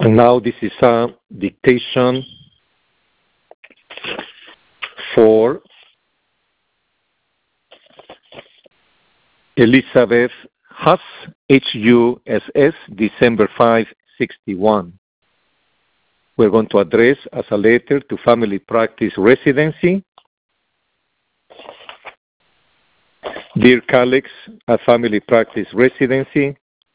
And now this is a dictation for Elizabeth Huss, Huss, December 5, 61. We're going to address as a letter to Family Practice Residency. Dear colleagues at Family Practice Residency,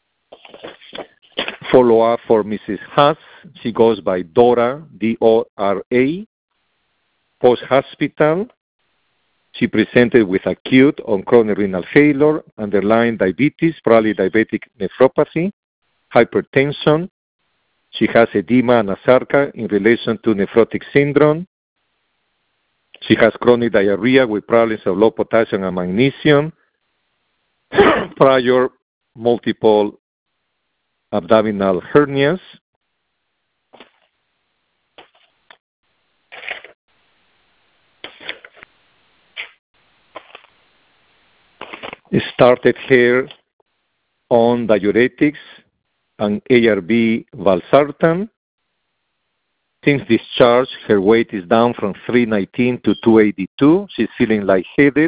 follow up for Mrs. Huss. She goes by Dora, D-O-R-A. Post-hospital, she presented with acute on chronic renal failure, underlying diabetes, probably diabetic nephropathy, hypertension. She has edema and asarca in relation to nephrotic syndrome. She has chronic diarrhea with problems of low potassium and magnesium, prior multiple abdominal hernias. It started here on diuretics and ARB valsartan. Since discharge, her weight is down from 319 to 282. She's feeling lightheaded.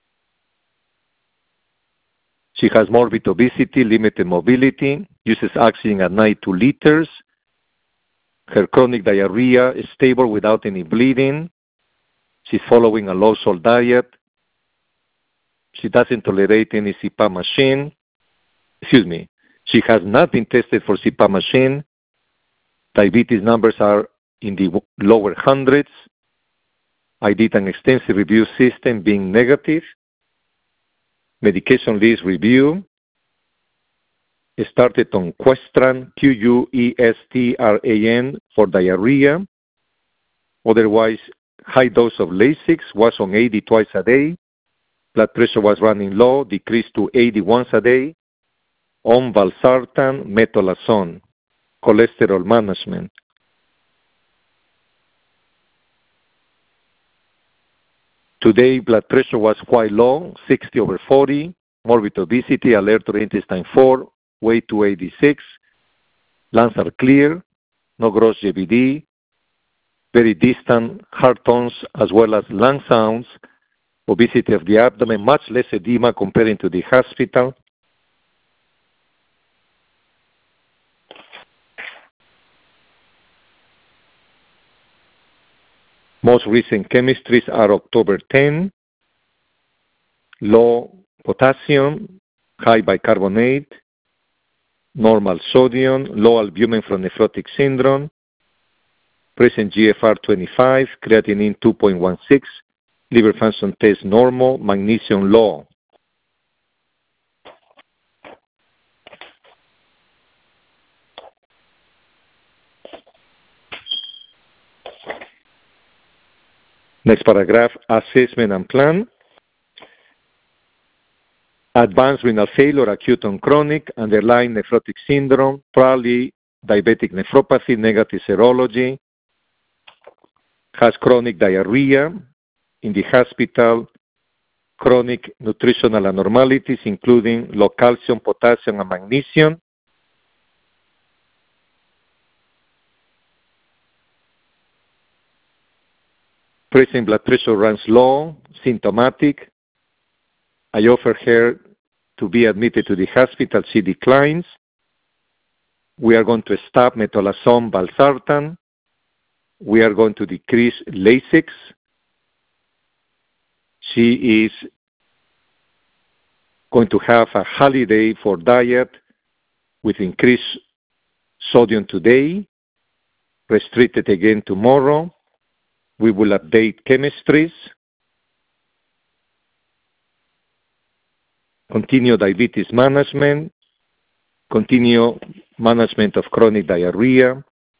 She has morbid obesity, limited mobility, uses oxygen at night 2 liters. Her chronic diarrhea is stable without any bleeding. She's following a low-salt diet. She doesn't tolerate any CPAP machine. She has not been tested for CPAP machine. Diabetes numbers are in the lower hundreds. I did an extensive review system being negative. Medication list review. It started on Questran, Questran, for diarrhea. Otherwise, high dose of Lasix, was on 80 twice a day. Blood pressure was running low, decreased to 80 once a day. On valsartan, metolazone, cholesterol management. Today, blood pressure was quite low, 60/40. Morbid obesity, alert to intestine 4, weight 286. Lungs are clear, no gross JVD. Very distant heart tones as well as lung sounds. Obesity of the abdomen, much less edema comparing to the hospital. Most recent chemistries are October 10, low potassium, high bicarbonate, normal sodium, low albumin from nephrotic syndrome, present GFR 25, creatinine 2.16, liver function test normal, magnesium low. Next paragraph, assessment and plan. Advanced renal failure, acute and chronic, underlying nephrotic syndrome, probably diabetic nephropathy, negative serology, has chronic diarrhea, in the hospital, chronic nutritional abnormalities, including low calcium, potassium, and magnesium. Present blood pressure runs low, symptomatic. I offer her to be admitted to the hospital. She declines. We are going to stop metolazone valsartan. We are going to decrease Lasix. She is going to have a holiday for diet with increased sodium today, restricted again tomorrow. We will update chemistries. Continue diabetes management. Continue management of chronic diarrhea.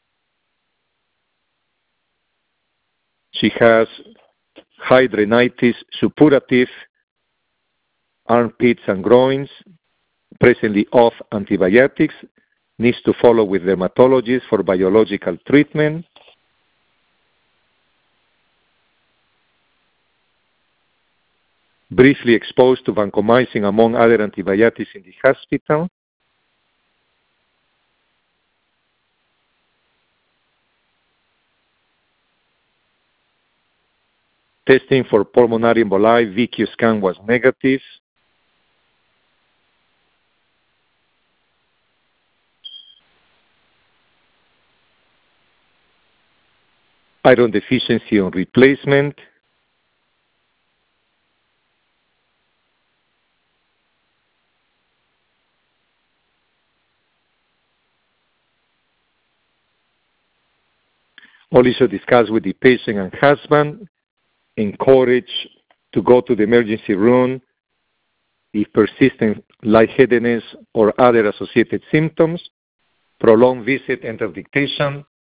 She has hidradenitis suppurative, armpits and groins, presently off antibiotics, needs to follow with dermatologist for biological treatment. Briefly exposed to vancomycin among other antibiotics in the hospital. Testing for pulmonary emboli, VQ scan was negative. Iron deficiency on replacement. Also discuss with the patient and husband. Encourage to go to the emergency room if persistent lightheadedness or other associated symptoms. Prolonged visit and dictation